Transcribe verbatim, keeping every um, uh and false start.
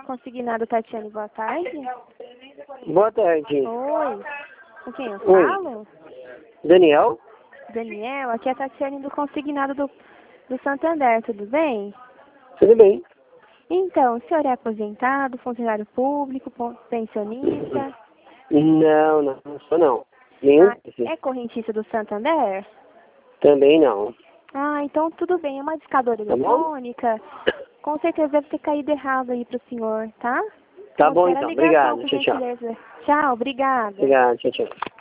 Consignado Tatiane, boa tarde. Boa tarde. Oi. Com quem eu Oi. falo? Daniel? Daniel, aqui é a Tatiane do Consignado do, do Santander, tudo bem? Tudo bem. Então, o senhor é aposentado, funcionário público, pon- pensionista? Não, não, não sou não. Nenhum Ah, desses. é correntista do Santander? Também não. Ah, então tudo bem, é uma discadora Tá bom? eletrônica. Com certeza deve ter caído errado aí pro senhor, tá? Tá Então, bom espera a então. ligação, Obrigado. por Tchau, tchau. gentileza. Tchau, obrigada. Obrigado. Tchau, tchau.